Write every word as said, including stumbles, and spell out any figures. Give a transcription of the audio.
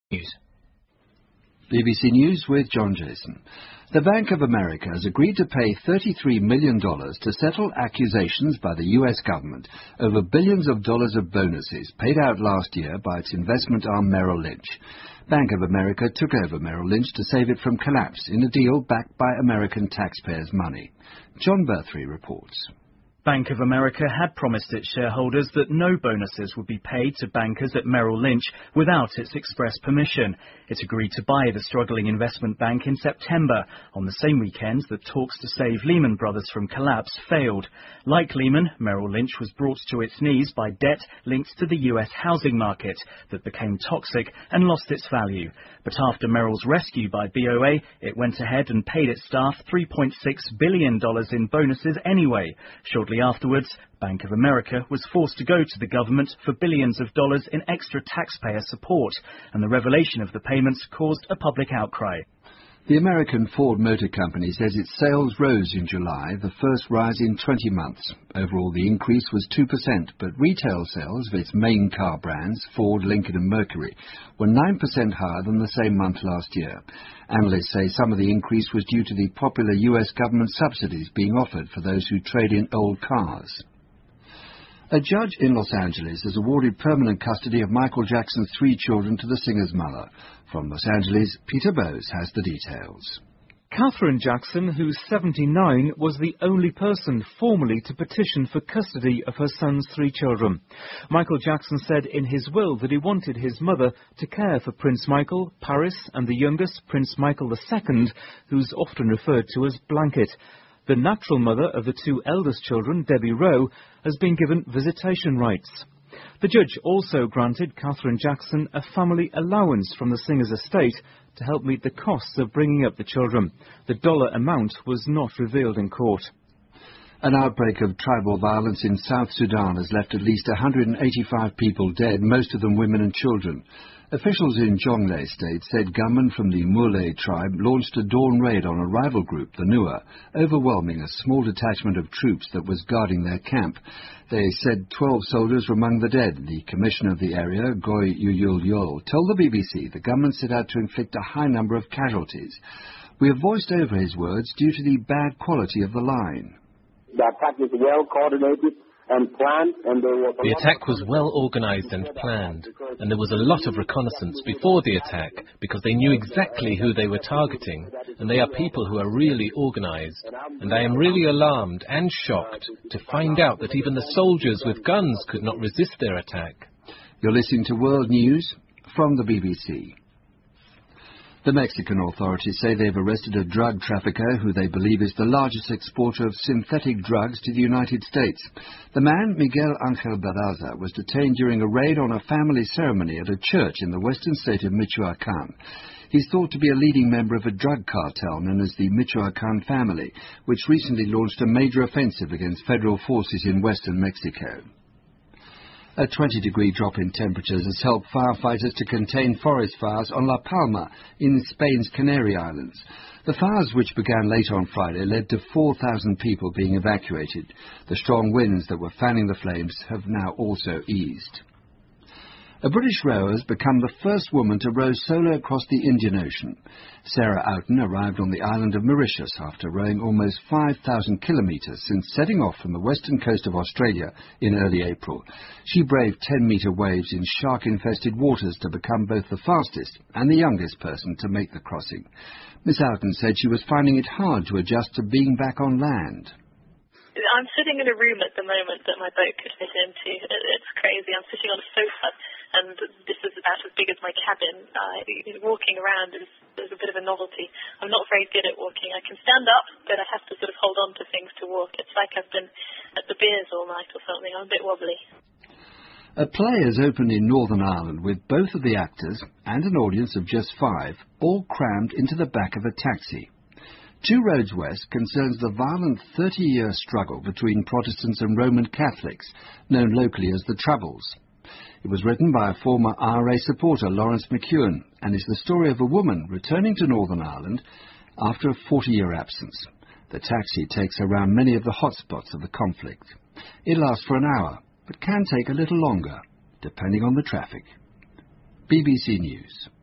News. B B C News with John Jason. The Bank of America has agreed to pay thirty-three million dollars to settle accusations by the U S government over billions of dollars of bonuses paid out last year by its investment arm Merrill Lynch. Bank of America took over Merrill Lynch to save it from collapse in a deal backed by American taxpayers' money. John Berthery reports. Bank of America had promised its shareholders that no bonuses would be paid to bankers at Merrill Lynch without its express permission. It agreed to buy the struggling investment bank in September, on the same weekend that talks to save Lehman Brothers from collapse failed. Like Lehman, Merrill Lynch was brought to its knees by debt linked to the U S housing market that became toxic and lost its value. But after Merrill's rescue by B O A, it went ahead and paid its staff three point six billion dollars in bonuses anyway. Shortly afterwards, Bank of America was forced to go to the government for billions of dollars in extra taxpayer support, and the revelation of the payments caused a public outcry. The American Ford Motor Company says its sales rose in July, the first rise in twenty months. Overall, the increase was two percent, but retail sales of its main car brands, Ford, Lincoln and Mercury, were nine percent higher than the same month last year. Analysts say some of the increase was due to the popular U S government subsidies being offered for those who trade in old cars. A judge in Los Angeles has awarded permanent custody of Michael Jackson's three children to the singer's mother. From Los Angeles, Peter Bowes has the details. Catherine Jackson, who's seventy-nine, was the only person formally to petition for custody of her son's three children. Michael Jackson said in his will that he wanted his mother to care for Prince Michael, Paris, and the youngest, Prince Michael the Second, who's often referred to as Blanket. The natural mother of the two eldest children, Debbie Rowe, has been given visitation rights. The judge also granted Catherine Jackson a family allowance from the singer's estate to help meet the costs of bringing up the children. The dollar amount was not revealed in court. An outbreak of tribal violence in South Sudan has left at least one hundred eighty-five people dead, most of them women and children. Officials in Jonglei State said gunmen from the Murle tribe launched a dawn raid on a rival group, the Nua, overwhelming a small detachment of troops that was guarding their camp. They said twelve soldiers were among the dead. The commissioner of the area, Goy Yuyul Yol, told the B B C the gunmen set out to inflict a high number of casualties. We have voiced over his words due to the bad quality of the line. The attack was well coordinated and planned, and there was The attack was well organized and planned, and there was a lot of reconnaissance before the attack because they knew exactly who they were targeting, and they are people who are really organized. And I am really alarmed and shocked to find out that even the soldiers with guns could not resist their attack. You're listening to World News from the B B C. The Mexican authorities say they've arrested a drug trafficker who they believe is the largest exporter of synthetic drugs to the United States. The man, Miguel Angel Barraza, was detained during a raid on a family ceremony at a church in the western state of Michoacan. He's thought to be a leading member of a drug cartel known as the Michoacan family, which recently launched a major offensive against federal forces in western Mexico. A twenty degree drop in temperatures has helped firefighters to contain forest fires on La Palma in Spain's Canary Islands. The fires, which began late on Friday, led to four thousand people being evacuated. The strong winds that were fanning the flames have now also eased. A British rower has become the first woman to row solo across the Indian Ocean. Sarah Outen arrived on the island of Mauritius after rowing almost five thousand kilometres since setting off from the western coast of Australia in early April. She braved ten metre waves in shark-infested waters to become both the fastest and the youngest person to make the crossing. Miss Outen said she was finding it hard to adjust to being back on land. I'm sitting in a room at the moment that my boat could fit into. It's crazy. I'm sitting on a sofa, and this is about as big as my cabin. Uh, walking around is, is a bit of a novelty. I'm not very good at walking. I can stand up, but I have to sort of hold on to things to walk. It's like I've been at the beers all night or something. I'm a bit wobbly. A play has opened in Northern Ireland with both of the actors and an audience of just five, all crammed into the back of a taxi. Two Roads West concerns the violent thirty-year struggle between Protestants and Roman Catholics, known locally as the Troubles. It was written by a former I R A supporter, Lawrence McEwen, and is the story of a woman returning to Northern Ireland after a forty-year absence. The taxi takes her around many of the hotspots of the conflict. It lasts for an hour, but can take a little longer, depending on the traffic. B B C News.